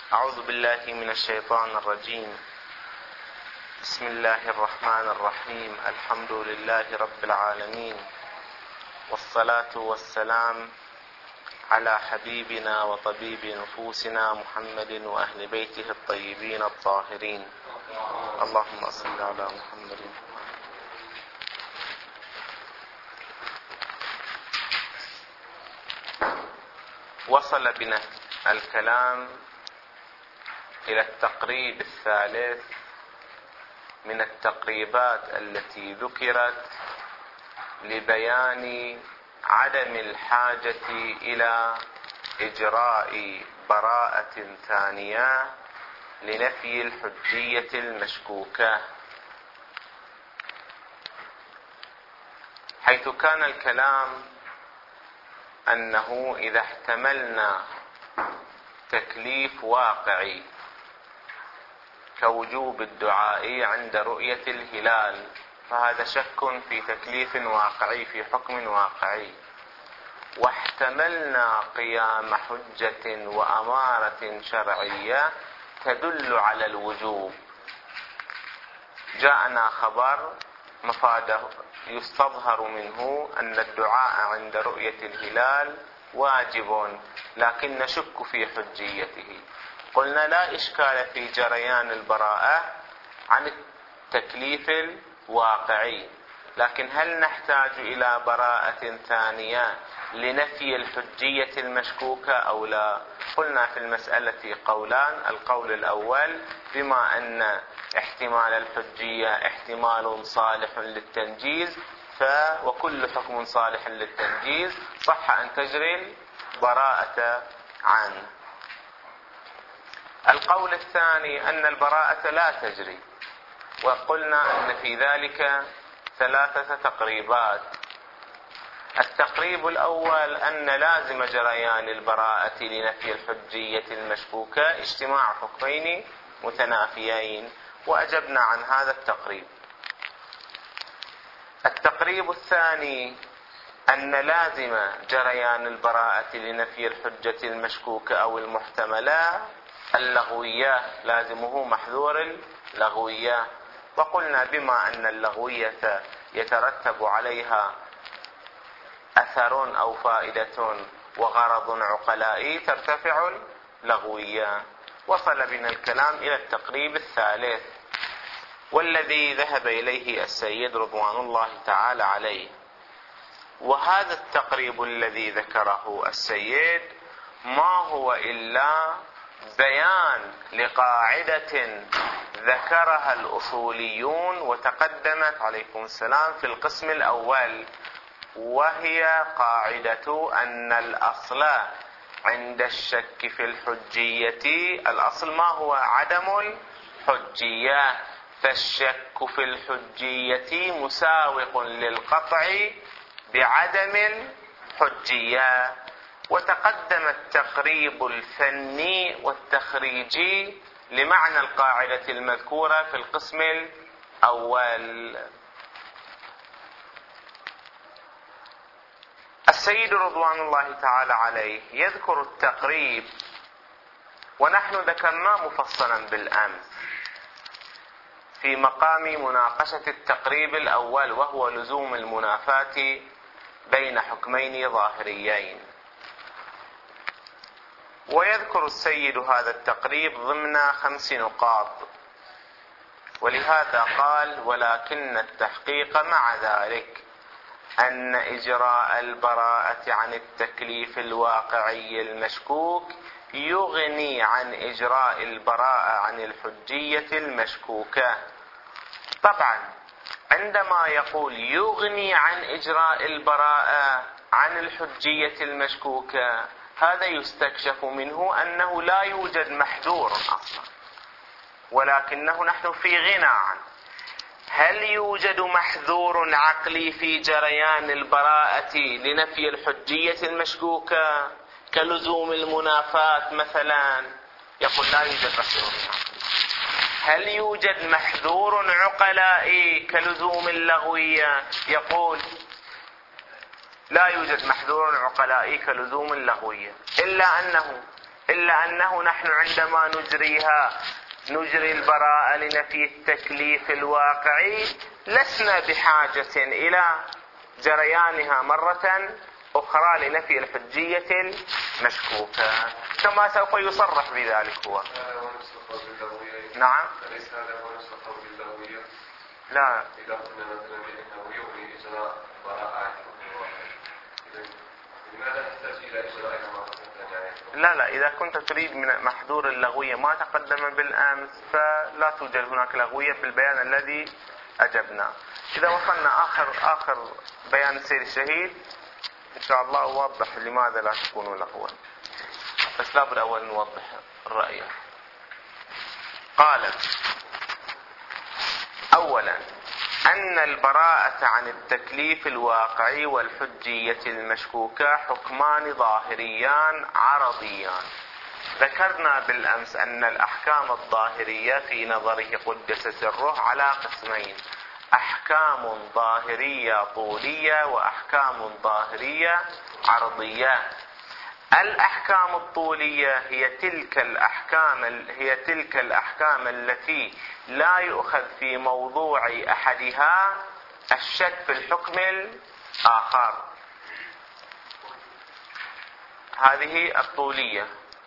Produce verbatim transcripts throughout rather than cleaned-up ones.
أعوذ بالله من الشيطان الرجيم. بسم الله الرحمن الرحيم. الحمد لله رب العالمين، والصلاة والسلام على حبيبنا وطبيب نفوسنا محمد وأهل بيته الطيبين الطاهرين. اللهم صل على محمد. وصل بنا الكلام إلى التقريب الثالث من التقريبات التي ذكرت لبيان عدم الحاجة إلى إجراء براءة ثانية لنفي الحجية المشكوكة، حيث كان الكلام أنه إذا احتملنا تكليف واقعي كوجوب الدعاء عند رؤية الهلال، فهذا شك في تكليف واقعي في حكم واقعي، واحتملنا قيام حجة وأمارة شرعية تدل على الوجوب، جاءنا خبر مفاده يستظهر منه أن الدعاء عند رؤية الهلال واجب، لكن نشك في حجيته. قلنا لا إشكال في جريان البراءة عن التكليف الواقعي، لكن هل نحتاج إلى براءة ثانية لنفي الحجية المشكوكة أو لا؟ قلنا في المسألة قولان. القول الأول بما أن احتمال الحجية احتمال صالح للتنجيز، ف وكل حكم صالح للتنجيز صح أن تجري البراءة عنه. القول الثاني أن البراءة لا تجري، وقلنا أن في ذلك ثلاثة تقريبات. التقريب الأول أن لازم جريان البراءة لنفي الحجية المشكوكة اجتماع حكمين متنافيين، وأجبنا عن هذا التقريب. التقريب الثاني أن لازم جريان البراءة لنفي الحجة المشكوكة أو المحتملة اللغوية، لازمه محذور اللغوية، وقلنا بما أن اللغوية يترتب عليها أثر أو فائدة وغرض عقلائي ترتفع اللغوية. وصل بنا الكلام إلى التقريب الثالث، والذي ذهب إليه السيد رضوان الله تعالى عليه. وهذا التقريب الذي ذكره السيد ما هو إلا بيان لقاعدة ذكرها الأصوليون وتقدمت عليكم السلام في القسم الأول، وهي قاعدة أن الأصل عند الشك في الحجية، الأصل ما هو؟ عدم الحجية، فالشك في الحجية مساوق للقطع بعدم الحجية. وتقدم التقريب الفني والتخريجي لمعنى القاعدة المذكورة في القسم الأول. السيد رضوان الله تعالى عليه يذكر التقريب، ونحن ذكرناه مفصلا بالأمس في مقام مناقشة التقريب الأول، وهو لزوم المنافاة بين حكمين ظاهريين. ويذكر السيد هذا التقريب ضمن خمس نقاط، ولهذا قال: ولكن التحقيق مع ذلك أن إجراء البراءة عن التكليف الواقعي المشكوك يغني عن إجراء البراءة عن الحجية المشكوكة. طبعا عندما يقول يغني عن إجراء البراءة عن الحجية المشكوكة، هذا يستكشف منه أنه لا يوجد محذور أصلا، ولكنه نحن في غنى عنه. هل يوجد محذور عقلي في جريان البراءة لنفي الحجية المشكوكة كلزوم المنافاة مثلا؟ يقول لا يوجد محذور عقلي. هل يوجد محذور عقلائي كلزوم اللغوية؟ يقول لا يوجد محذور عقلائي كلزوم اللغوية، إلا أنه إلا أنه نحن عندما نجريها نجري البراءة لنفي التكليف الواقعي، لسنا بحاجة إلى جريانها مرة أخرى لنفي الحجية المشكوكة، كما سوف يصرح بذلك هو. نعم. أليس هذا هو نفس القول باللغوية؟ لا. إذا قلنا مثلا بأنه يغني إجراء براءة لماذا نحتاج إلى إجراءها مرة ثانية؟ لا لا، إذا كنت تريد من محذور اللغوية ما تقدم بالأمس فلا توجد هناك لغوية في البيان الذي أجبنا. إذا وصلنا آخر آخر بيان السيد الشهيد إن شاء الله أوضح لماذا لا تكون لغوا، بس لابد أول نوضح الرأي. قال: أولا أن البراءة عن التكليف الواقعي والحجية المشكوكة حكمان ظاهريان عرضيان. ذكرنا بالأمس أن الأحكام الظاهرية في نظره قدس سره على قسمين: أحكام ظاهرية طولية وأحكام ظاهرية عرضية. الأحكام الطولية هي تلك الأحكام هي تلك الأحكام التي لا يؤخذ في موضوع أحدها الشك في الحكم الآخر، هذه الطولية.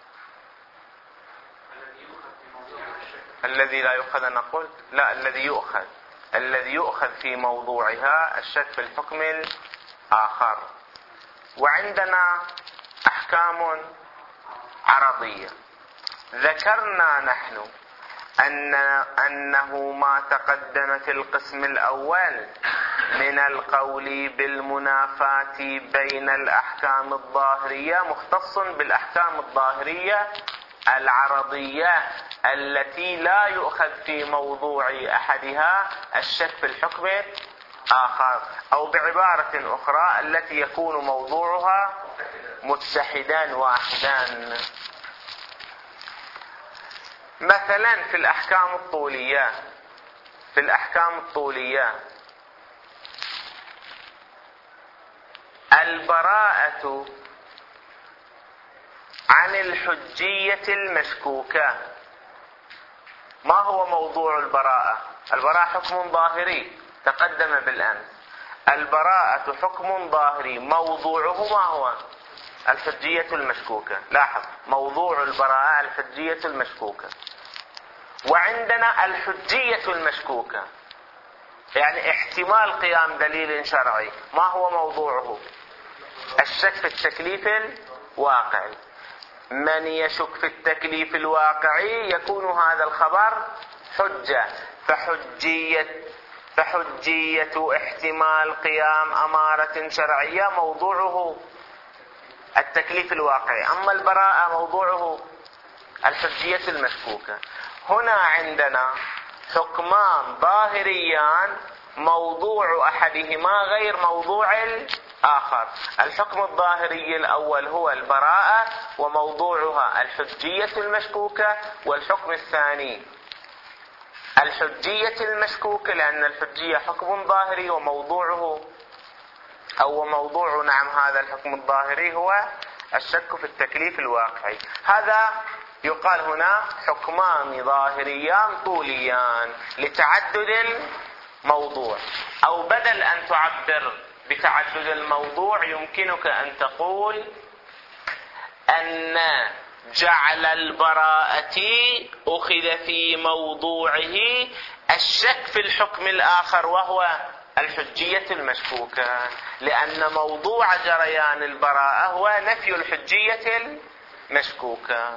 الذي لا يؤخذ أنا قلت لا الذي يؤخذ الذي يؤخذ في موضوعها الشك في الحكم الآخر. وعندنا أحكام عرضية. ذكرنا نحن أن أنه ما تقدم في القسم الأول من القول بالمنافاة بين الأحكام الظاهرية مختص بالأحكام الظاهرية العرضية التي لا يؤخذ في موضوع أحدها الشك في الحكم آخر، أو بعبارة أخرى التي يكون موضوعها متحدان واحدان. مثلا في الأحكام الطولية في الأحكام الطولية البراءة عن الحجية المشكوكة. ما هو موضوع البراءة؟ البراءة حكم ظاهري تقدم بالأمس. البراءة حكم ظاهري، موضوعه ما هو؟ الحجية المشكوكة. لاحظ، موضوع البراءة الحجية المشكوكة. وعندنا الحجية المشكوكة يعني احتمال قيام دليل شرعي، ما هو موضوعه؟ الشك في التكليف الواقعي. من يشك في التكليف الواقعي يكون هذا الخبر حجة، فحجية فحجية احتمال قيام أمارة شرعية موضوعه التكليف الواقعي، أما البراءة موضوعه الحجية المشكوكة. هنا عندنا حكمان ظاهريان موضوع أحدهما غير موضوع الآخر. الحكم الظاهري الأول هو البراءة وموضوعها الحجية المشكوكة، والحكم الثاني الحجية المشكوكة لأن الحجية حكم ظاهري وموضوعه أو موضوع نعم هذا الحكم الظاهري هو الشك في التكليف الواقعي. هذا يقال هنا حكمان ظاهريان طوليان لتعدد الموضوع، أو بدل أن تعبر بتعدد الموضوع يمكنك أن تقول أن جعل البراءة أخذ في موضوعه الشك في الحكم الآخر وهو الحجية المشكوكة، لأن موضوع جريان البراءة هو نفي الحجية المشكوكة.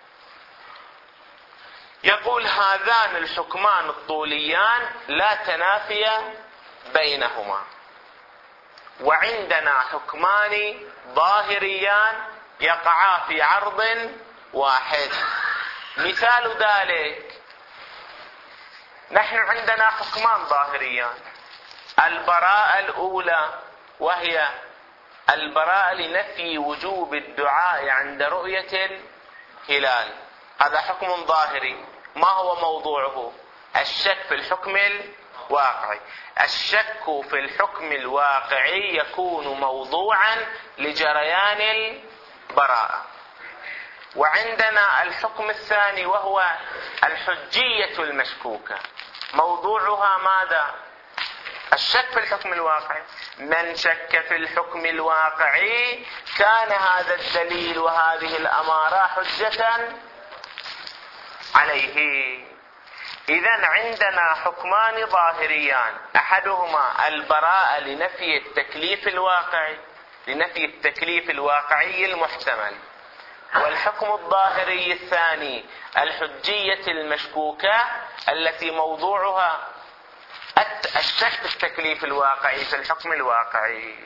يقول هذان الحكمان الطوليان لا تنافي بينهما، وعندنا حكمان ظاهريان يقعا في عرض واحد. مثال ذلك نحن عندنا حكمان ظاهريان: البراءة الأولى وهي البراءة لنفي وجوب الدعاء عند رؤية الهلال، هذا حكم ظاهري. ما هو موضوعه؟ الشك في الحكم الواقعي. الشك في الحكم الواقعي يكون موضوعا لجريان البراءة. وعندنا الحكم الثاني وهو الحجية المشكوكة، موضوعها ماذا؟ الشك في الحكم الواقعي. من شك في الحكم الواقعي كان هذا الدليل وهذه الأمارة حجة عليه. إذن عندنا حكمان ظاهريان، أحدهما البراءة لنفي التكليف الواقعي لنفي التكليف الواقعي المحتمل، والحكم الظاهري الثاني الحجية المشكوكة التي موضوعها الشك في التكليف الواقعي في الحكم الواقعي.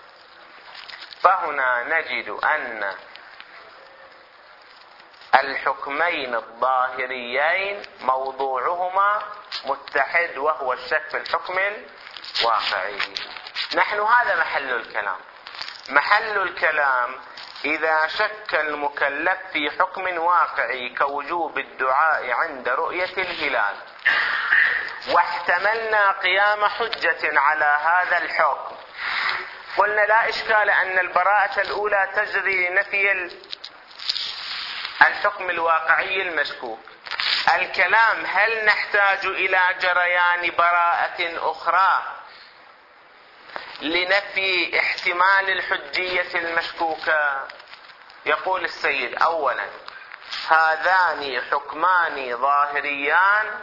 فهنا نجد أن الحكمين الظاهريين موضوعهما متحد وهو الشك في الحكم الواقعي. نحن هذا محل الكلام. محل الكلام إذا شك المكلف في حكم واقعي كوجوب الدعاء عند رؤية الهلال واحتملنا قيام حجة على هذا الحكم، قلنا لا إشكال أن البراءة الأولى تجري لنفي الحكم الواقعي المشكوك. الكلام هل نحتاج إلى جريان براءة أخرى لنفي احتمال الحجية المشكوكة؟ يقول السيد: أولا هذان حكمان ظاهريان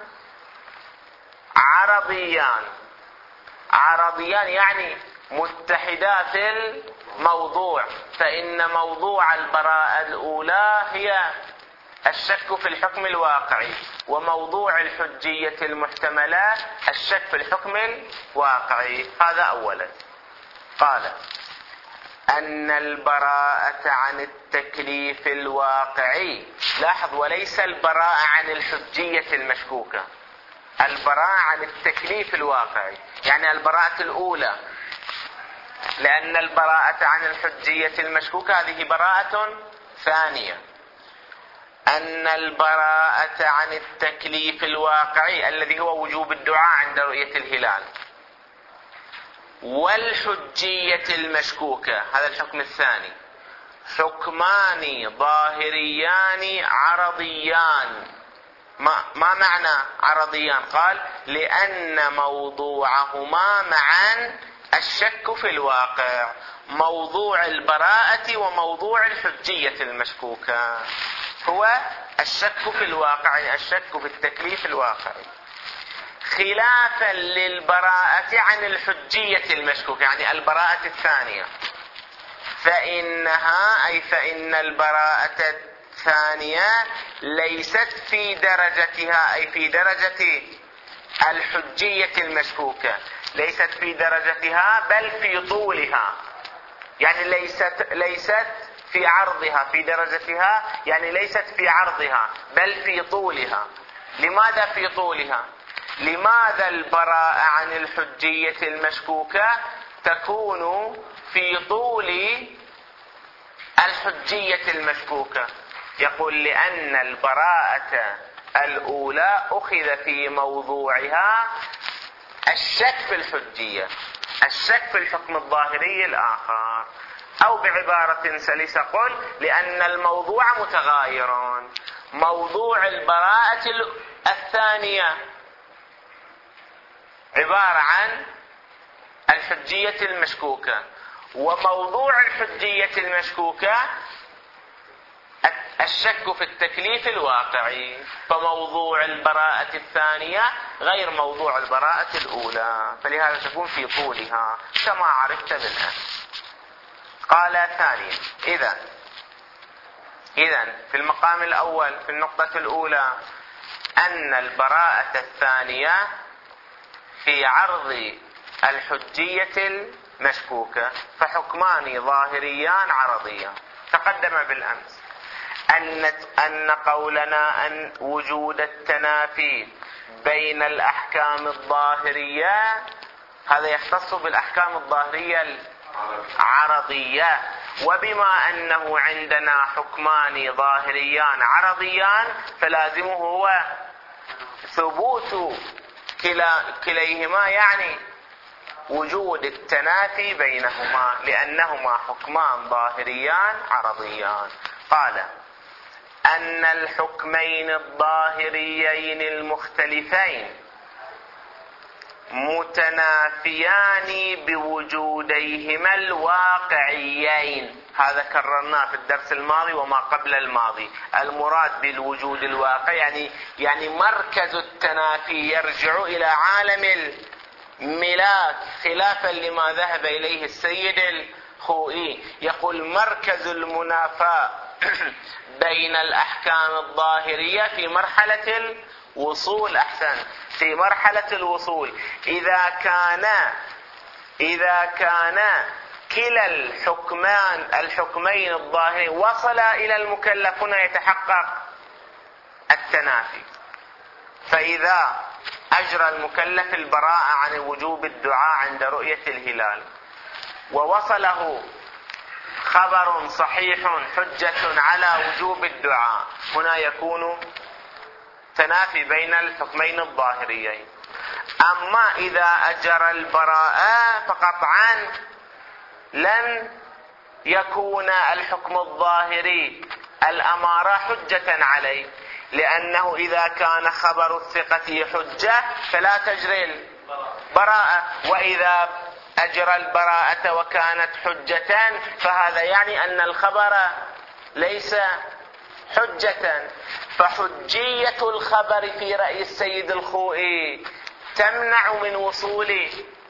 عرضيان. عرضيان يعني متحدا في الموضوع، فإن موضوع البراءة الأولى هي الشك في الحكم الواقعي، وموضوع الحجية المحتملة الشك في الحكم الواقعي. هذا أولا. قال أن البراءة عن التكليف الواقعي، لاحظ، وليس البراءة عن الحجية المشكوكة، البراءة عن التكليف الواقعي، يعني البراءة الأولى، لأن البراءة عن الحجية المشكوكة هذه براءة ثانية. أن البراءة عن التكليف الواقعي الذي هو وجوب الدعاء عند رؤية الهلال والحجية المشكوكة، هذا الحكم الثاني، حكمان ظاهريان عرضيان. ما, ما معنى عرضيان؟ قال لأن موضوعهما معا الشك في الواقع، موضوع البراءة وموضوع الحجية المشكوكة هو الشك في الواقع، الشك في التكليف الواقعي، خلافا للبراءة عن الحجية المشكوكة، يعني البراءة الثانية، فإنها أي فإن البراءة الثانية ليست في درجتها، أي في درجة الحجية المشكوكة، ليست في درجتها بل في طولها، يعني ليست ليست في عرضها، في درجتها يعني ليست في عرضها بل في طولها. لماذا في طولها؟ لماذا البراءة عن الحجية المشكوكة تكون في طول الحجية المشكوكة؟ يقول لأن البراءة الأولى أخذ في موضوعها الشك في الحجية، الشك في الحكم الظاهري الآخر، أو بعبارة سلسة قل لأن الموضوع متغاير. موضوع البراءة الثانية عبارة عن الحجية المشكوكة، وموضوع الحجية المشكوكة الشك في التكليف الواقعي، فموضوع البراءة الثانية غير موضوع البراءة الأولى، فلهذا تكون في طولها كما عرفت بالأمس. قال ثانيا إذا إذا في المقام الأول في النقطة الأولى أن البراءة الثانية في عرض الحجية المشكوكة، فحكمان ظاهريان عرضيان. تقدم بالأمس أن أن قولنا أن وجود التنافي بين الأحكام الظاهرية هذا يختص بالأحكام الظاهرية العرضية، وبما أنه عندنا حكمان ظاهريان عرضيان فلازمه هو ثبوت كلا كليهما، يعني وجود التنافي بينهما، لأنهما حكمان ظاهريان عرضيان. قال أن الحكمين الظاهريين المختلفين متنافيان بوجوديهما الواقعيين. هذا كررناه في الدرس الماضي وما قبل الماضي. المراد بالوجود الواقعي يعني يعني مركز التنافي يرجع إلى عالم الملاك، خلافا لما ذهب إليه السيد الخوئي. يقول مركز المنافاة بين الأحكام الظاهرية في مرحلة الوصول. أحسن، في مرحلة الوصول إذا كان إذا كان كلا الحكمان الحكمين الظاهرين وصل إلى المكلف، هنا يتحقق التنافي. فإذا أجرى المكلف البراءة عن وجوب الدعاء عند رؤية الهلال ووصله خبر صحيح حجة على وجوب الدعاء، هنا يكون تنافي بين الحكمين الظاهريين. أما إذا أجرى البراءة فقطعا لن يكون الحكم الظاهري الأمارة حجة عليه، لأنه إذا كان خبر الثقة حجة فلا تجري البراءة، وإذا أجرى البراءة وكانت حجة فهذا يعني أن الخبر ليس حجة. فحجية الخبر في رأي السيد الخوئي تمنع من وصول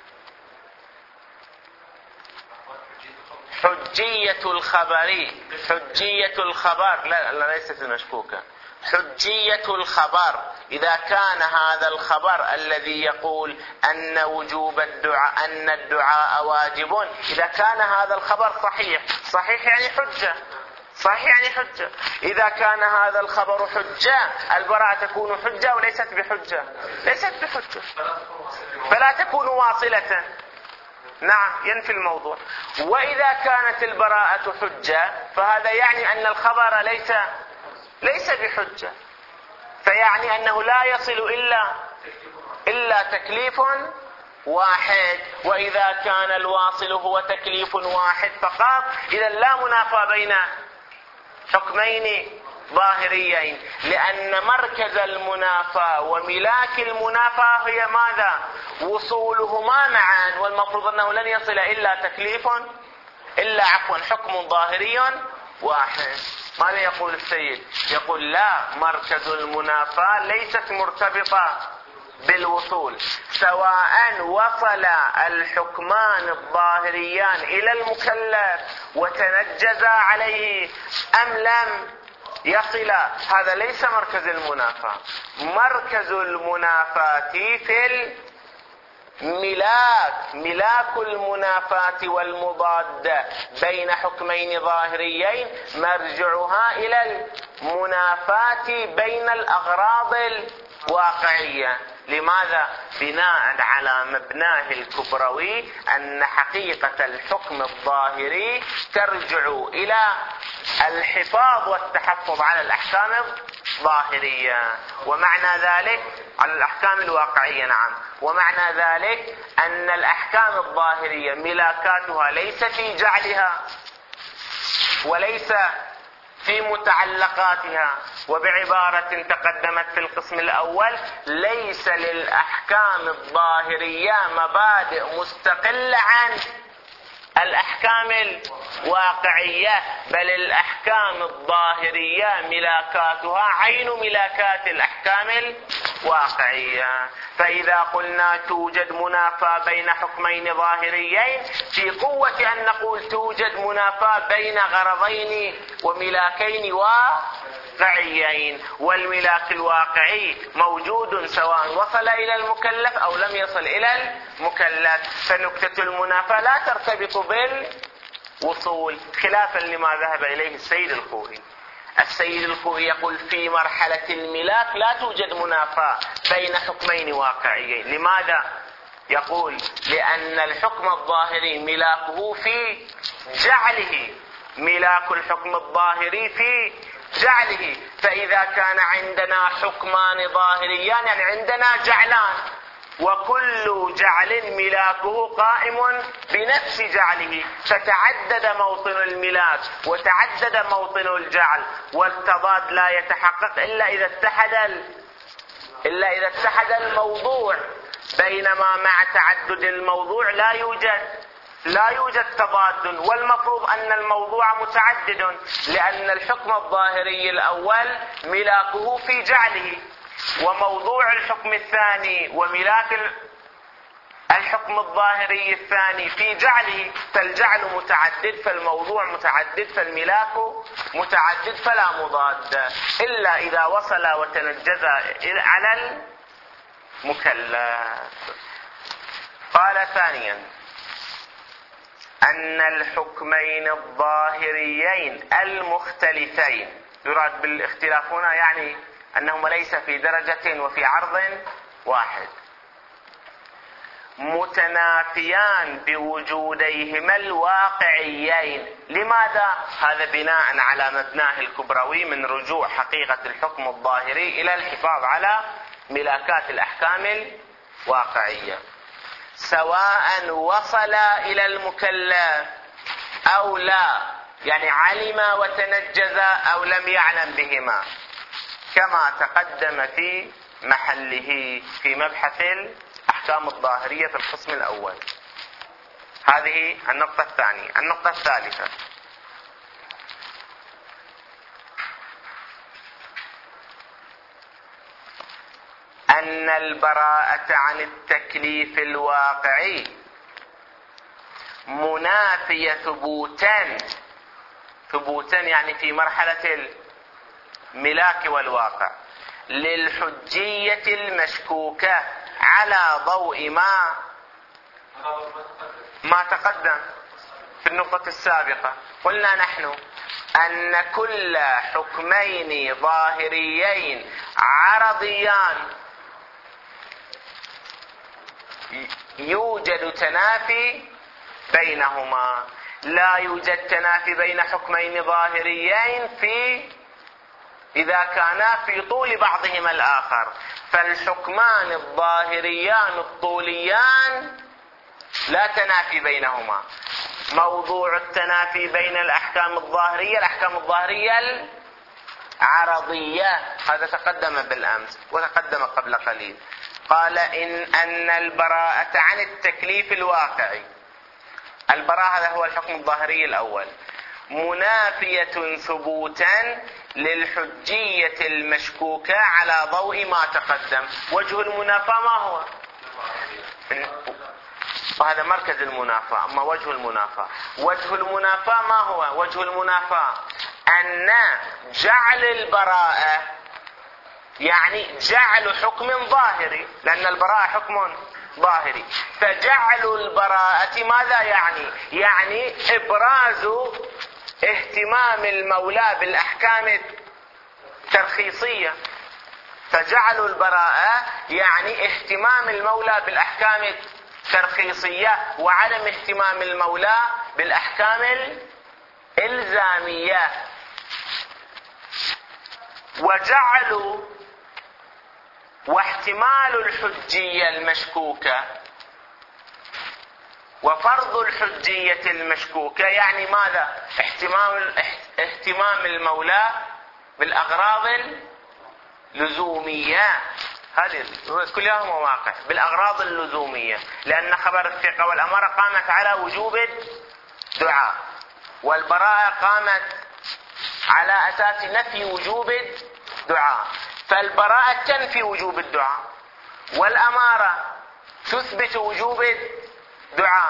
حجية الخبر حجية الخبر لا, لا ليست مشكوكة. حجية الخبر إذا كان هذا الخبر الذي يقول أن وجوب الدعاء أن الدعاء واجب، إذا كان هذا الخبر صحيح، صحيح يعني حجة، صحيح يعني حجة. إذا كان هذا الخبر حجة البراءة تكون حجة وليست بحجة، ليست بحجة فلا تكون واصلة. نعم، ينفي الموضوع. وإذا كانت البراءة حجة فهذا يعني أن الخبر ليس ليس بحجة، فيعني أنه لا يصل إلا إلا تكليف واحد. وإذا كان الواصل هو تكليف واحد فقط إذا لا منافاة بين حكمين ظاهريين، لأن مركز المنافاة وملاك المنافاة هي ماذا؟ وصولهما معا، والمفروض أنه لن يصل إلا تكليف إلا عفوا حكم ظاهري واحد. ماذا يقول السيد؟ يقول لا، مركز المنافاة ليست مرتبطة بالوصول، سواء وصل الحكمان الظاهريان إلى المكلف وتنجزا عليه أم لم يصل، هذا ليس مركز المنافاة. مركز المنافاة في الملاك، ملاك المنافاة والمضاد بين حكمين ظاهريين مرجعها إلى المنافاة بين الأغراض الواقعية. لماذا؟ بناء على مبناه الكبروي أن حقيقة الحكم الظاهري ترجع إلى الحفاظ والتحفظ على الأحكام الظاهرية، ومعنى ذلك على الأحكام الواقعية. نعم، ومعنى ذلك أن الأحكام الظاهرية ملاكاتها ليس في جعلها وليس في متعلقاتها. وبعبارة تقدمت في القسم الأول، ليس للأحكام الظاهرية مبادئ مستقلة عن الأحكام الواقعية، بل الأحكام الظاهرية ملاكاتها عين ملاكات الأحكام الواقعية. فإذا قلنا توجد منافاة بين حكمين ظاهريين، في قوة أن نقول توجد منافاة بين غرضين وملاكين واقعيين، والملاك الواقعي موجود سواء وصل إلى المكلف أو لم يصل إلى المكلف. فنكتة المنافاة لا ترتبط بالوصول، خلافا لما ذهب إليه السيد الخوئي. السيد الخوئي يقول في مرحلة الملاك لا توجد منافاة بين حكمين واقعيين. لماذا؟ يقول لأن الحكم الظاهري ملاكه في جعله، ملاك الحكم الظاهري في جعله. فإذا كان عندنا حكمان ظاهريان يعني عندنا جعلان، وكل جعل ملاكه قائم بنفس جعله، فتعدد موطن الملاك وتعدد موطن الجعل، والتضاد لا يتحقق إلا إذا اتحد إلا إذا اتحد الموضوع، بينما مع تعدد الموضوع لا يوجد لا يوجد تضاد. والمفروض أن الموضوع متعدد، لأن الحكم الظاهري الأول ملاكه في جعله، وموضوع الحكم الثاني وملاك الحكم الظاهري الثاني في جعله، فالجعل متعدد فالموضوع متعدد فالملاك متعدد، فلا مضاد إلا إذا وصل وتنجز على المكلف. قال ثانيا أن الحكمين الظاهريين المختلفين، يراد بالاختلاف هنا يعني أنهما ليس في درجة وفي عرض واحد، متنافيان بوجوديهما الواقعيين. لماذا؟ هذا بناء على مبناه الكبروي من رجوع حقيقة الحكم الظاهري إلى الحفاظ على ملاكات الأحكام الواقعية، سواء وصل إلى المكلف أو لا، يعني علم وتنجز أو لم يعلم بهما، كما تقدم في محله في مبحث الأحكام الظاهرية في القسم الأول. هذه النقطة الثانية. النقطة الثالثة أن البراءة عن التكليف الواقعي منافية ثبوتا ثبوتا يعني في مرحلة الملاك والواقع للحجية المشكوكة على ضوء ما ما تقدم في النقطة السابقة. قلنا نحن أن كل حكمين ظاهريين عرضيان يوجد تنافي بينهما، لا يوجد تنافي بين حكمين ظاهريين في إذا كانا في طول بعضهما الآخر، فالحكمان الظاهريان الطوليان لا تنافي بينهما. موضوع التنافي بين الأحكام الظاهرية الأحكام الظاهرية العرضية، هذا تقدم بالأمس وتقدم قبل قليل. قال إن أن البراءة عن التكليف الواقعي، البراءة هذا هو الحكم الظاهري الأول، منافية ثبوتا للحجية المشكوكة على ضوء ما تقدم. وجه المنافاة ما هو؟ وهذا مركز المنافاة. أما وجه المنافاة، وجه المنافاة ما هو؟ وجه المنافاة أن جعل البراءة يعني جعل حكم ظاهري، لأن البراءة حكم ظاهري، فجعل البراءة ماذا يعني؟ يعني إبراز اهتمام المولى بالأحكام الترخيصية. فجعل البراءة يعني اهتمام المولى بالأحكام الترخيصية وعدم اهتمام المولى بالأحكام الإلزامية. وجعلوا واحتمال الحجية المشكوكة وفرض الحجية المشكوكة يعني ماذا؟ اهتمام اهتمام المولى بالأغراض اللزومية، هذه كلها مواقع بالأغراض اللزومية، لأن خبر الثقة والأمارة قامت على وجوب الدعاء، والبراءة قامت على أساس نفي وجوب الدعاء، فالبراءة تنفي وجوب الدعاء والأمارة تثبت وجوب الدعاء.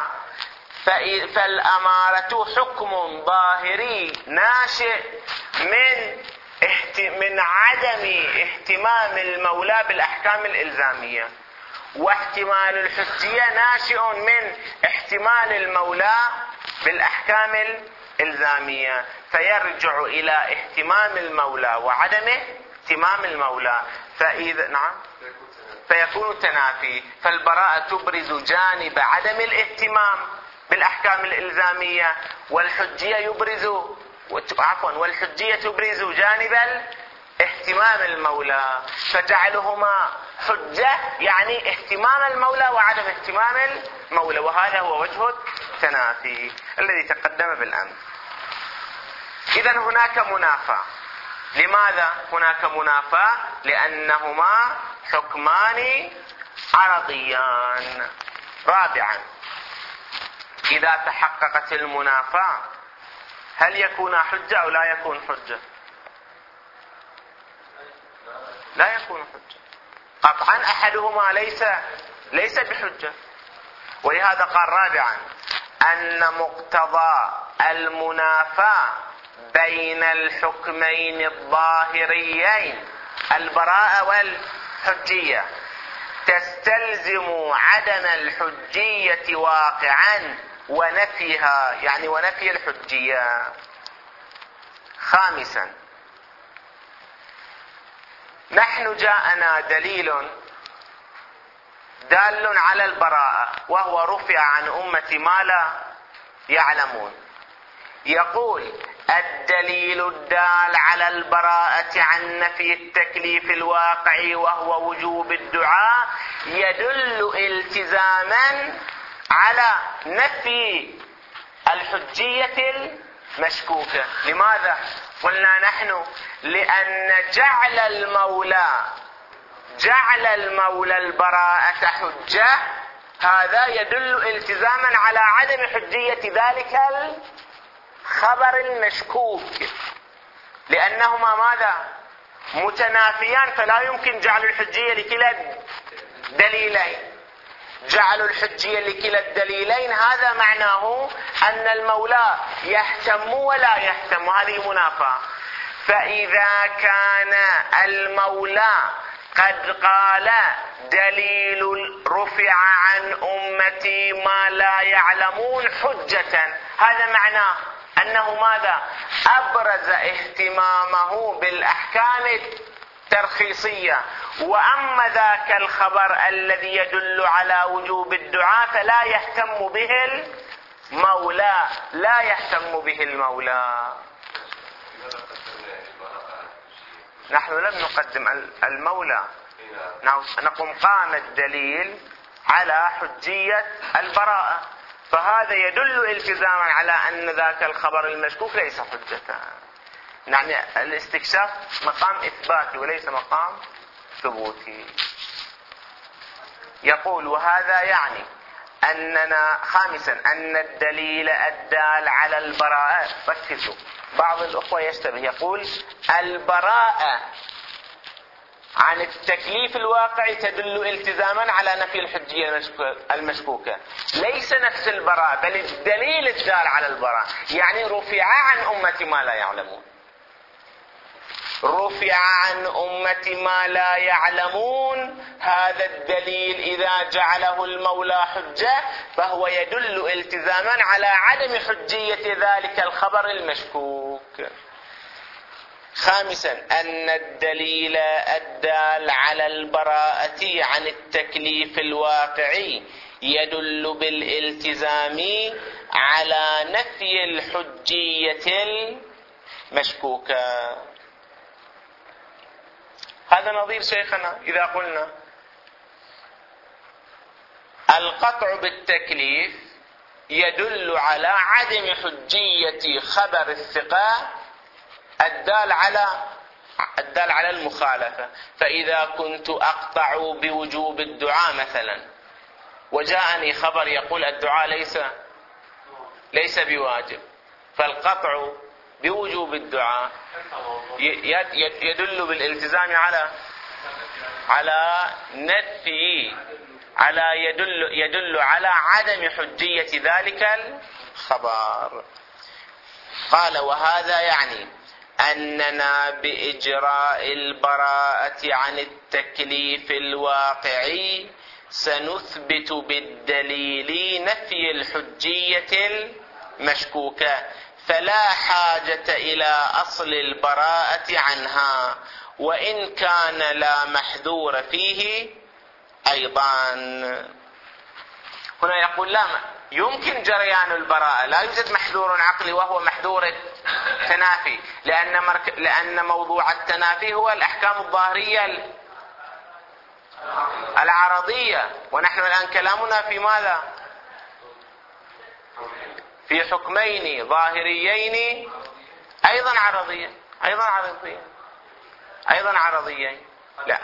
فالأمارة حكم ظاهري ناشئ من من عدم اهتمام المولى بالأحكام الإلزامية، واحتمال الحجية ناشئ من احتمال المولى بالأحكام الإلزامية، فيرجع إلى اهتمام المولى وعدم اهتمام المولى، فإذا نعم فيكون تنافي. فالبراءة تبرز جانب عدم الاهتمام بالأحكام الإلزامية، والحجية يبرز عفوا والحجية تبرز جانب اهتمام المولى، فجعلهما حجة يعني اهتمام المولى وعدم اهتمام المولى، وهذا هو وجه التنافي الذي تقدم بالأمس. إذا هناك منافاة. لماذا هناك منافاة؟ لأنهما حكمان عرضيان. رابعا، إذا تحققت المنافاة هل يكون حجة أو لا يكون حجة؟ لا يكون حجة قطعا، أحدهما ليس ليس بحجة. ولهذا قال رابعا أن مقتضى المنافاة بين الحكمين الظاهريين البراءة والحجية تستلزم عدم الحجية واقعا ونفيها، يعني ونفي الحجية. خامسا، نحن جاءنا دليل دال على البراءة وهو رفع عن أمة ما لا يعلمون. يقول الدليل الدال على البراءة عن نفي التكليف الواقعي وهو وجوب الدعاء يدل التزاما على نفي الحجية المشكوكة. لماذا؟ قلنا نحن لأن جعل المولى جعل المولى البراءة حجة هذا يدل التزاما على عدم حجية ذلك الخبر المشكوك، لأنهما ماذا؟ متنافيان، فلا يمكن جعل الحجية لكلا الدليلين. جعل الحجية لكلا الدليلين هذا معناه أن المولى يهتم ولا يهتم، وهذه منافاة. فإذا كان المولى قد قال دليل رفع عن أمتي ما لا يعلمون حجة، هذا معناه أنه ماذا؟ أبرز اهتمامه بالأحكام الترخيصية. وأما ذاك الخبر الذي يدل على وجوب الدعاء فلا يهتم به المولى، لا يهتم به المولى. نحن لم نقدم المولى، نقوم قام الدليل على حجية البراءة، فهذا يدل التزاما على أن ذاك الخبر المشكوك ليس حجة. يعني الاستكشاف مقام إثباتي وليس مقام ثبوتي. يقول وهذا يعني أننا خامسا أن الدليل الدال على البراءة. ركزوا، بعض الأخوة يشتبه يقول البراءة عن التكليف الواقعي تدل التزاما على نفي الحجية المشكوكة. ليس نفس البراءة بل الدليل الدال على البراءة، يعني رفع عن أمة ما لا يعلمون. رفع عن أمة ما لا يعلمون، هذا الدليل إذا جعله المولى حجة فهو يدل التزاما على عدم حجية ذلك الخبر المشكوك. خامسا أن الدليل الدال على البراءة عن التكليف الواقعي يدل بالالتزام على نفي الحجية المشكوكة. هذا نظير شيخنا إذا قلنا القطع بالتكليف يدل على عدم حجية خبر الثقة الدال على الدال على المخالفة. فإذا كنت أقطع بوجوب الدعاء مثلا وجاءني خبر يقول الدعاء ليس ليس بواجب، فالقطع بوجوب الدعاء يدل بالالتزام على على نفي على يدل يدل على عدم حجية ذلك الخبر. قال وهذا يعني أننا بإجراء البراءة عن التكليف الواقعي سنثبت بالدليل نفي الحجية المشكوكة، فلا حاجة إلى أصل البراءة عنها وإن كان لا محذور فيه أيضا. هنا يقول لا يمكن جريان البراءة، لا يوجد محذور عقلي وهو محذور التنافي، لأن, مرك... لأن موضوع التنافي هو الأحكام الظاهرية العرضية، ونحن الآن كلامنا في ماذا؟ في حكمين ظاهريين أيضا عرضيين أيضا عرضيين أيضا عرضيين. لا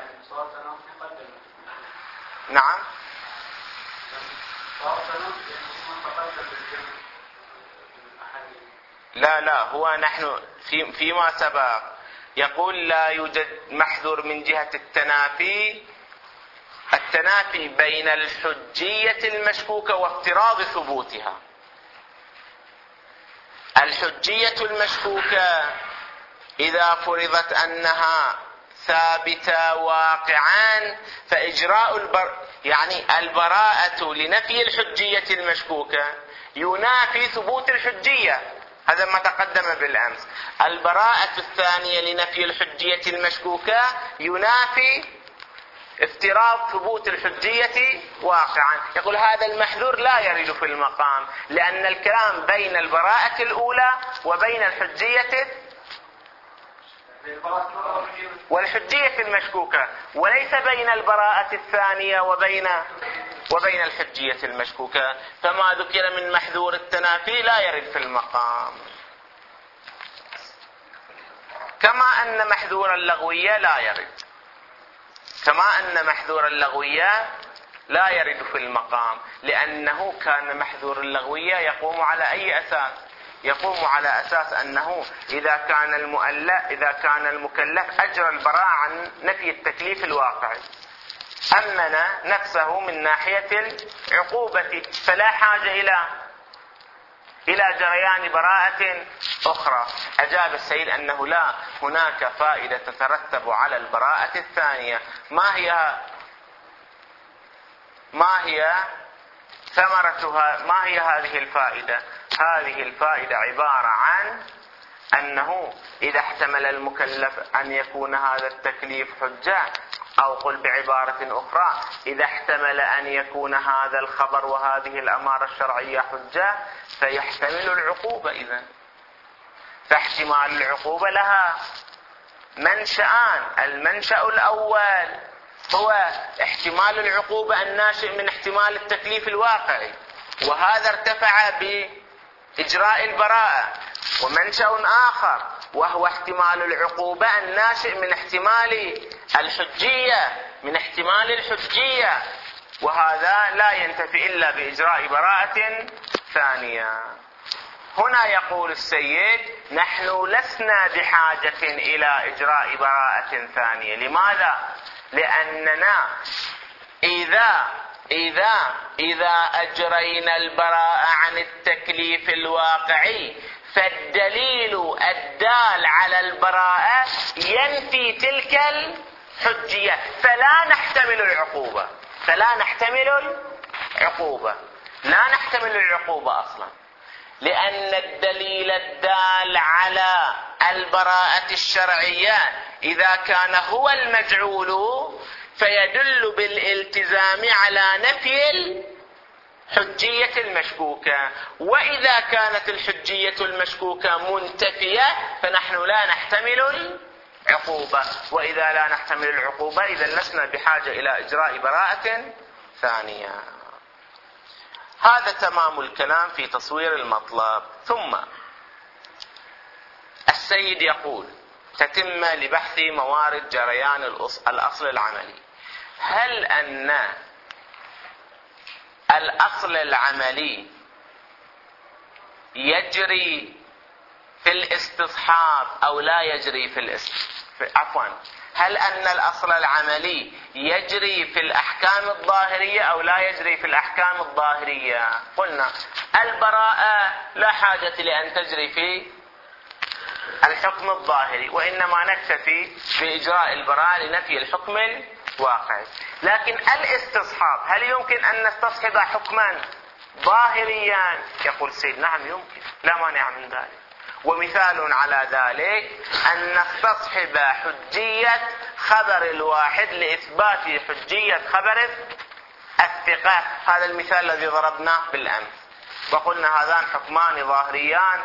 نعم لا لا هو نحن في فيما سبق يقول لا يوجد محذور من جهة التنافي، التنافي بين الحجية المشكوكة وافتراض ثبوتها. الحجية المشكوكة إذا فرضت أنها ثابتة واقعا فإجراء البر يعني البراءة لنفي الحجية المشكوكة ينافي ثبوت الحجية، هذا ما تقدم بالأمس. البراءة الثانية لنفي الحجية المشكوكة ينافي افتراض ثبوت الحجية واقعا. يقول هذا المحذور لا يرد في المقام، لأن الكلام بين البراءة الأولى وبين الحجية والحجية المشكوكة، وليس بين البراءة الثانية وبين وبين الحجية المشكوكة. فما ذكر من محذور التنافي لا يرد في المقام. كما أن محذور اللغوية لا يرد كما أن محذور اللغوية لا يرد في المقام، لأنه كان محذور اللغوية يقوم على أي أساس؟ يقوم على أساس أنه إذا كان المؤلف إذا كان المكلف أجرى البراءة عن نفي التكليف الواقعي، أمن نفسه من ناحية العقوبة، فلا حاجة إلى إلى جريان براءة أخرى. أجاب السيد أنه لا، هناك فائدة تترتب على البراءة الثانية. ما هي ما هي ثمرتها؟ ما هي هذه الفائدة؟ هذه الفائدة عبارة عن أنه إذا احتمل المكلف أن يكون هذا التكليف حجة، أو قل بعبارة أخرى إذا احتمل أن يكون هذا الخبر وهذه الأمارة الشرعية حجة فيحتمل العقوبة. إذن فاحتمال العقوبة لها منشأان. المنشأ الأول هو احتمال العقوبة الناشئ من احتمال التكليف الواقعي، وهذا ارتفع بإجراء البراءة. ومنشأ آخر وهو احتمال العقوبة الناشئ من احتمال الحجية من احتمال الحجية وهذا لا ينتفي إلا بإجراء براءة ثانية. هنا يقول السيد نحن لسنا بحاجة إلى إجراء براءة ثانية. لماذا؟ لأننا إذا إذا إذا أجرينا البراءة عن التكليف الواقعي فالدليل الدال على البراءة ينفي تلك الحجية، فلا نحتمل العقوبة فلا نحتمل العقوبة لا نحتمل العقوبة أصلا، لأن الدليل الدال على البراءة الشرعية إذا كان هو المجعول فيدل بالالتزام على نفي الحجية المشكوكة، وإذا كانت الحجية المشكوكة منتفية فنحن لا نحتمل العقوبة، وإذا لا نحتمل العقوبة إذا لسنا بحاجة إلى إجراء براءة ثانية. هذا تمام الكلام في تصوير المطلب. ثم السيد يقول تتم لبحث موارد جريان الأصل العملي. هل أن الأصل العملي يجري في الاستصحاب أو لا يجري في الاستصحاب؟ عفوا هل أن الأصل العملي يجري في الأحكام الظاهرية أو لا يجري في الأحكام الظاهرية؟ قلنا البراءة لا حاجة لأن تجري في الحكم الظاهري، وإنما نكتفي بإجراء البراءة لنفي الحكم الواقعي. لكن الاستصحاب هل يمكن أن نستصحب حكما ظاهريا؟ يقول السيد نعم يمكن، لا مانع من ذلك. ومثال على ذلك أن نستصحب حجية خبر الواحد لإثبات حجية خبر الثقة. هذا المثال الذي ضربناه بالأمس. وقلنا هذان حكمان ظاهريان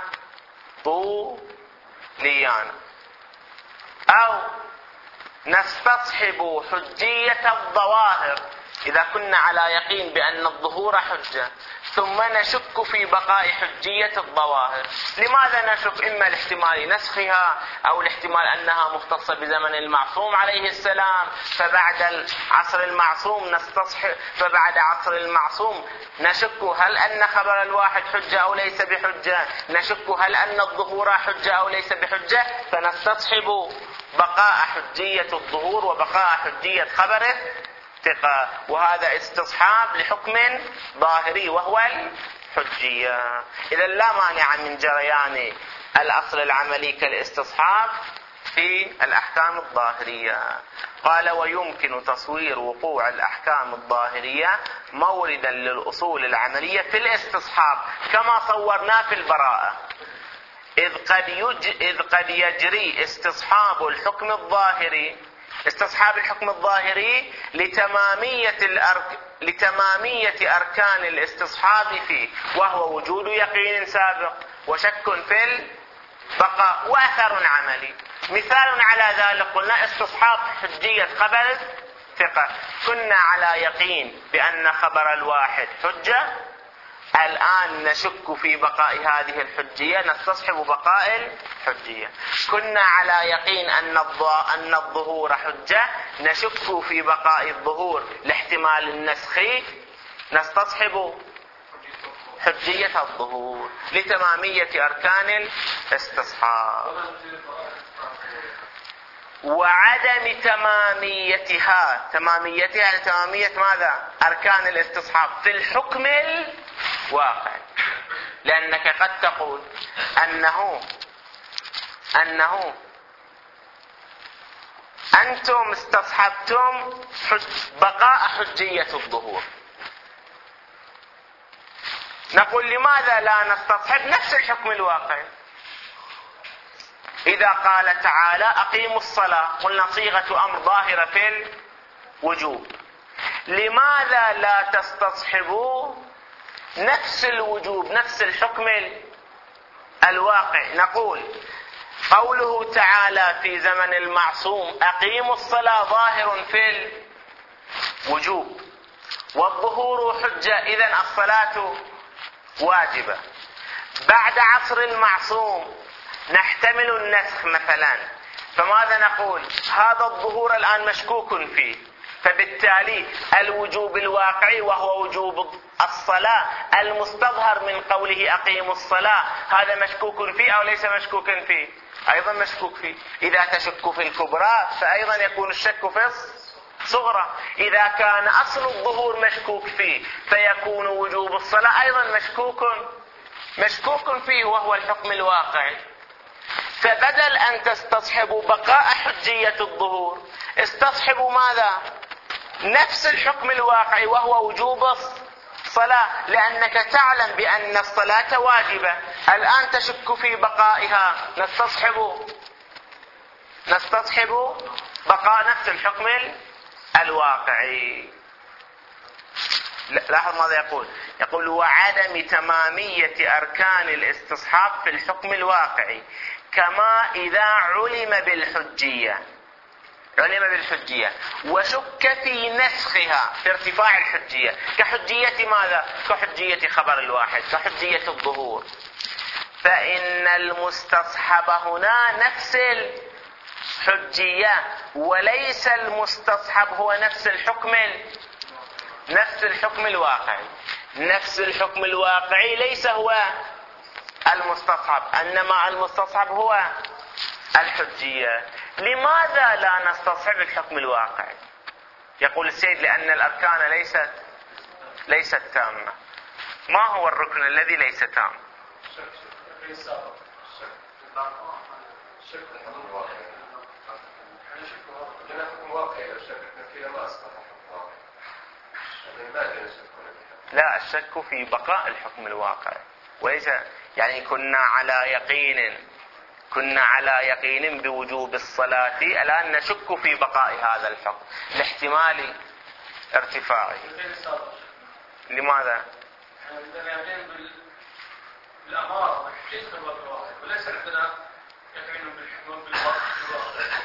طوليان. أو نستصحب حجية الظواهر إذا كنا على يقين بأن الظهور حجة ثم نشك في بقاء حجية الظواهر. لماذا نشك؟ إما لاحتمال نسخها أو لاحتمال أنها مختصة بزمن المعصوم عليه السلام، فبعد عصر المعصوم نستصحب فبعد عصر المعصوم نشك هل أن خبر الواحد حجة أو ليس بحجة، نشك هل أن الظهور حجة أو ليس بحجة، فنستصحب بقاء حجية الظهور وبقاء حجية خبره ثقة. وهذا استصحاب لحكم ظاهري وهو الحجية. إذا لا مانع من جريان الأصل العملي كالاستصحاب في الأحكام الظاهرية. قال ويمكن تصوير وقوع الأحكام الظاهرية موردا للأصول العملية في الاستصحاب كما صورنا في البراءة، إذ قد, يج... إذ قد يجري استصحاب الحكم الظاهري استصحاب الحكم الظاهري لتمامية, الأرك... لتمامية أركان الاستصحاب فيه، وهو وجود يقين سابق وشك في البقاء وأثر عملي. مثال على ذلك قلنا استصحاب حجية خبر ثقة. كنا على يقين بأن خبر الواحد حجة، الآن نشك في بقاء هذه الحجية نستصحب بقاء الحجية. كنا على يقين أن أن الظهور حجة، نشك في بقاء الظهور لاحتمال النسخ نستصحب حجية الظهور لتمامية أركان الاستصحاب. وعدم تماميتها تماميتها لتمامية ماذا؟ أركان الاستصحاب في الحكم الواقع، لأنك قد تقول أنه أنه أنتم استصحبتم بقاء حجية الظهور. نقول لماذا لا نستصحب نفس الحكم الواقع؟ إذا قال تعالى أقيموا الصلاة قلنا صيغة أمر ظاهرة في الوجوب، لماذا لا تستصحبوا نفس الوجوب نفس الحكم الواقع؟ نقول قوله تعالى في زمن المعصوم أقيموا الصلاة ظاهر في الوجوب والظهور حجة، إذن الصلاة واجبة. بعد عصر المعصوم نحتمل النسخ مثلا، فماذا نقول؟ هذا الظهور الآن مشكوك فيه، فبالتالي الوجوب الواقعي وهو وجوب الصلاة المستظهر من قوله أقيموا الصلاة هذا مشكوك فيه أو ليس مشكوك فيه؟ أيضا مشكوك فيه. إذا تشك في الكبرى فأيضا يكون الشك في الصغرى. إذا كان أصل الظهور مشكوك فيه فيكون وجوب الصلاة أيضا مشكوك مشكوك فيه وهو الحكم الواقعي. فبدل أن تستصحبوا بقاء حجية الظهور استصحبوا ماذا؟ نفس الحكم الواقعي وهو وجوب الصلاة، لأنك تعلم بأن الصلاة واجبة، الآن تشك في بقائها نستصحب نستصحب بقاء نفس الحكم الواقعي. لاحظ ماذا يقول؟ يقول وعدم تمامية أركان الاستصحاب في الحكم الواقعي كما إذا علم بالحجية علم بالحجية وشك في نسخها في ارتفاع الحجية، كحجية ماذا؟ كحجية خبر الواحد، كحجية الظهور، فإن المستصحب هنا نفس الحجية وليس المستصحب هو نفس الحكم نفس الحكم الواقعي. نفس الحكم الواقعي ليس هو المستصحب، إنما المستصحب هو الحجية. لماذا لا نستصحب الحكم الواقعي؟ يقول السيد لأن الأركان ليست ليست تامة. ما هو الركن الذي ليس تام؟ لا، الشك في بقاء الحكم الواقعي وليس يعني كنا على يقين كنا على يقين بوجوب الصلاة، الآن نشك في بقاء هذا الحكم لاحتمال ارتفاعه. لماذا؟ الأمارة والحقيقة والواقع، وليس عندنا يقين بالحكم بالواقع.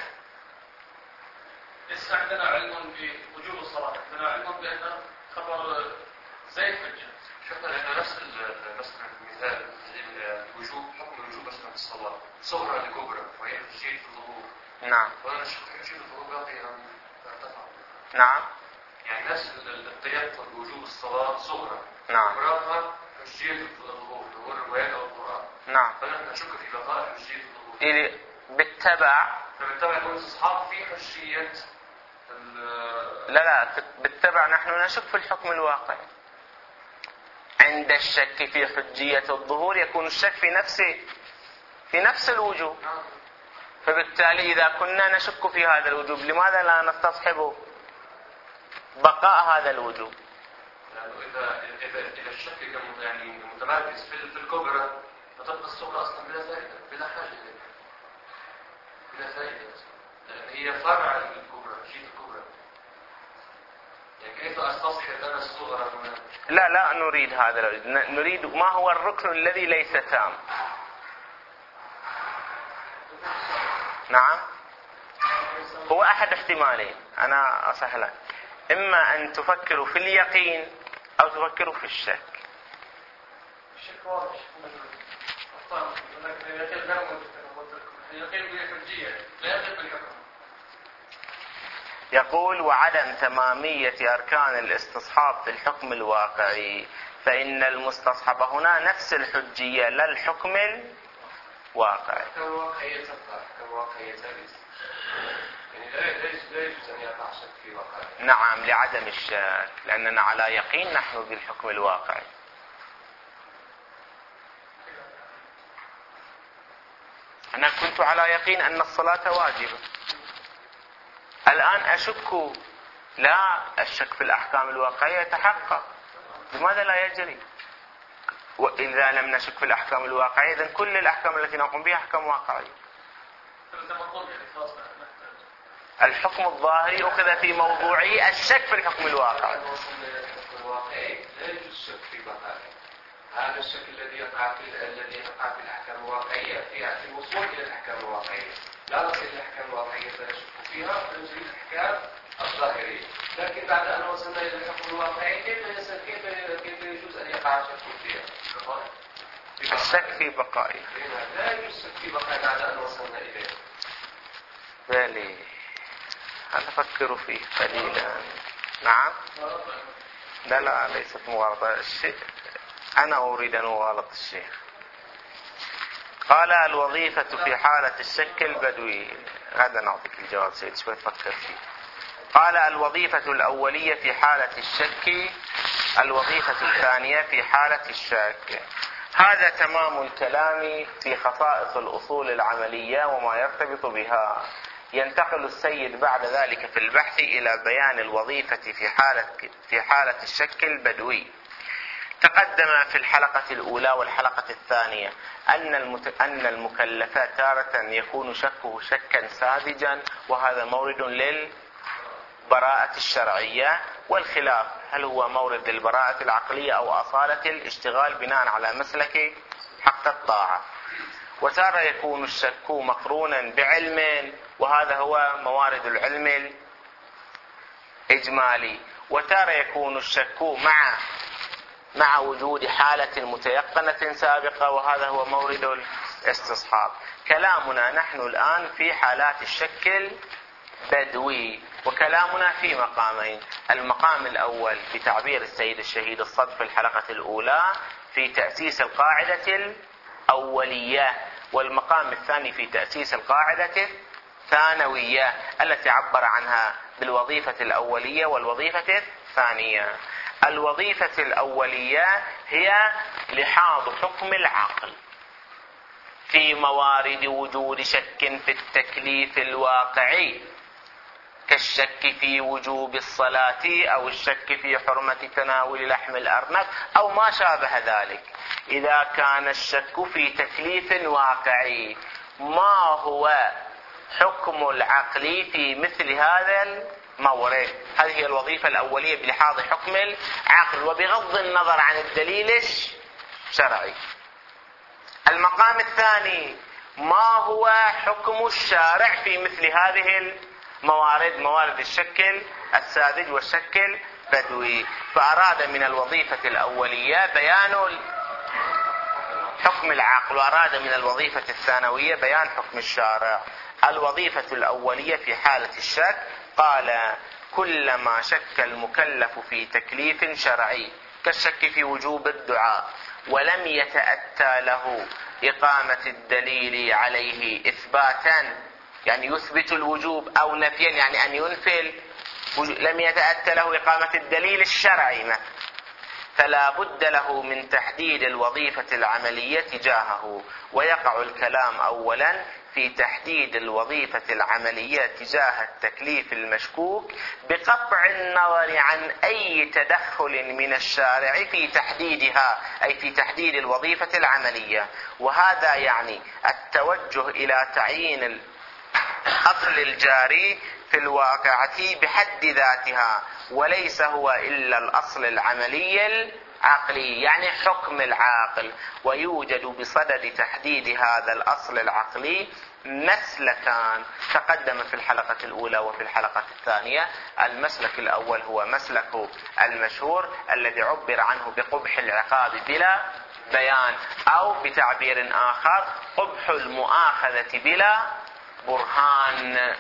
ليس عندنا علم بوجوب الصلاة، عندنا علم بأن خبر زيد حجة. شفنا لأن نفس مثلا المثال الوجوب، حكم الوجوب مثلا في الصلاة صغرى لكبرى وهي حجية الظهور. نعم. وأنا أشوف حجية الظهور باقية ارتفع. نعم. يعني نفس التيقن بوجوب الصلاة صغرى. نعم. كبراها حجية الظهور، ظهور الروايات أو القرآن. نعم. فنحن نشك في بقاء حجية الظهور. إذا بالتبع فبالتبع يكون الاستصحاب في حجية لا لا بالتبع نحن نشك في الحكم الواقعي. عند الشك في حجية الظهور يكون الشك في نفس في نفس الوجوب. فبالتالي إذا كنا نشك في هذا الوجوب لماذا لا نستصحب بقاء هذا الوجوب؟ لأنه إذا إذا إذا الشك كان يعني متمركز في في الكبرى فتبقى الصغرى أصلا بلا فائدة، بلا حاجة إليها. بلا فائدة لأن هي فرع للكبرى، حجية الكبرى. يعني كيف أستصحب أنا الصغرى هنا؟ لا لا نريد هذا، نريد ما هو الركن الذي ليس تام. نعم. هو أحد احتمالين، أنا أسهلك، إما أن تفكروا في اليقين أو تفكروا في الشك. الشك واضح، ولكن اليقين غير موجود. اليقين بالحجية لا يثق بالحكم. يقول وعدم تمامية أركان الاستصحاب في الحكم الواقعي، فإن المستصحب هنا نفس الحجية لا الحكم الواقعي. الحكم الواقعي تبقى الحكم الواقعي ثابت، يعني لا لا يجوز أن يقع شك في واقعه. نعم لعدم الشك، لأننا على يقين نحن بالحكم الواقعي. أنا كنت على يقين أن الصلاة واجبة، الآن أشك، لا الشك في الأحكام الواقعية يتحقق، لماذا لا يجري؟ وإذا لم نشك في الأحكام الواقعية إذن كل الأحكام التي نقوم بها أحكام واقعية. الحكم الظاهري أخذ في موضوعه الشك في الحكم الواقعي. الحكم الواقعي لا يجوز الشك في بقائه. هذا الشك الذي يقع في الذي يقع في الأحكام الواقعية في الوصول إلى الأحكام الواقعية. لا نصل إلى الأحكام الواقعية فنشك فيها ونجري الأحكام الظاهرية. لكن بعد أن وصلنا إلى الحكم الواقعي كيف كيف كيف يجوز أن يقع الشك فيها؟ الشك في بقائه. لا يجوز الشك في بقائه بعد أن وصلنا إليه. بلي هل أفكر فيه قليلا؟ نعم. لا لا ليست مغالطة الشيء، أنا أريد أن أغالط الشيخ. قال الوظيفة في حالة الشك البدوي، هذا نعطيك الجواب سيد شوي تفكر فيه. قال الوظيفة الأولية في حالة الشك، الوظيفة الثانية في حالة الشك. هذا تمام الكلام في خصائص الأصول العملية وما يرتبط بها. ينتقل السيد بعد ذلك في البحث إلى بيان الوظيفة في حالة في حالة الشك البدوي. تقدم في الحلقة الأولى والحلقة الثانية أن المت... أن المكلف تارة يكون شكه شكا ساذجا، وهذا مورد للبراءة الشرعية، والخلاف هل هو مورد للبراءة العقلية أو أصالة الاشتغال بناء على مسلك حق الطاعة. وتارة يكون الشك مقرونا بعلم، وهذا هو موارد العلم الإجمالي. وتارة يكون الشك مع مع وجود حالة متيقنة سابقة، وهذا هو مورد الاستصحاب. كلامنا نحن الآن في حالات الشك البدوي، وكلامنا في مقامين. المقام الأول بتعبير السيد الشهيد الصدر في الحلقة الأولى في تأسيس القاعدة الأولية، والمقام الثاني في تأسيس القاعدة الثانوية التي عبر عنها بالوظيفة الأولية والوظيفة الثانية. الوظيفة الأولية هي لحاظ حكم العقل في موارد وجود شك في التكليف الواقعي، كالشك في وجوب الصلاة أو الشك في حرمة تناول لحم الأرنب أو ما شابه ذلك. إذا كان الشك في تكليف واقعي، ما هو حكم العقل في مثل هذا المورد؟ هذه هي الوظيفة الأولية بلحاظ حكم العقل وبغض النظر عن الدليل الشرعي. المقام الثاني: ما هو حكم الشارع في مثل هذه الموارد، موارد الشك الساذج والشك البدوي. فأراد من الوظيفة الأولية بيان حكم العقل، وأراد من الوظيفة الثانوية بيان حكم الشارع. الوظيفة الأولية في حالة الشك قال: كلما شك المكلف في تكليف شرعي كالشك في وجوب الدعاء ولم يتأتى له إقامة الدليل عليه إثباتا، يعني يثبت الوجوب، أو نفيا يعني أن ينفي، لم يتأتى له إقامة الدليل الشرعي، فلا بد له من تحديد الوظيفة العملية تجاهه. ويقع الكلام أولا في تحديد الوظيفة العملية تجاه التكليف المشكوك بقطع النظر عن أي تدخل من الشارع في تحديدها، أي في تحديد الوظيفة العملية. وهذا يعني التوجه إلى تعيين الأصل الجاري في الواقعة بحد ذاتها، وليس هو إلا الأصل العملي العقلي، يعني حكم العاقل. ويوجد بصدد تحديد هذا الأصل العقلي مسلكان تقدم في الحلقة الأولى وفي الحلقة الثانية. المسلك الأول هو مسلك المشهور الذي عبر عنه بقبح العقاب بلا بيان، أو بتعبير آخر قبح المؤاخذة بلا برهان.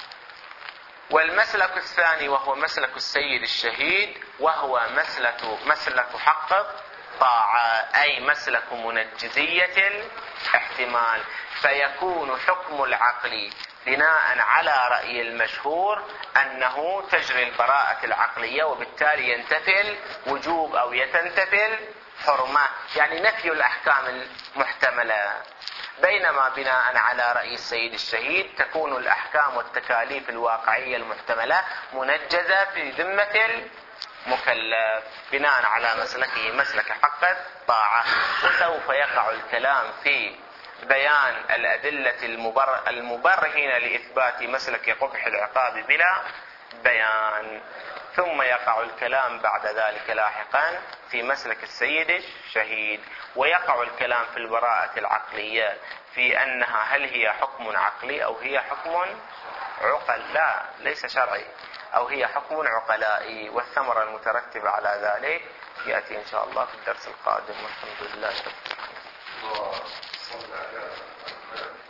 والمسلك الثاني وهو مسلك السيد الشهيد، وهو مسلك مسلك حق الطاعة، أي مسلك منجزية الاحتمال. فيكون حكم العقل بناء على رأي المشهور أنه تجري البراءة العقلية، وبالتالي ينتفي الوجوب أو يتنتفي الحرمة، يعني نفي الأحكام المحتملة. بينما بناء على رأي السيد الشهيد تكون الأحكام والتكاليف الواقعية المحتملة منجزة في ذمة المكلف بناء على مسلكه مسلك حق الطاعة. وسوف يقع الكلام في بيان الأدلة المبر... المبرهنة لإثبات مسلك قبح العقاب بلا بيان. ثم يقع الكلام بعد ذلك لاحقا في مسلك السيد الشهيد. ويقع الكلام في البراءة العقلية في أنها هل هي حكم عقلي أو هي حكم عقل، لا ليس شرعي، أو هي حكم عقلائي. والثمرة المترتبة على ذلك يأتي إن شاء الله في الدرس القادم. والحمد لله رب العالمين.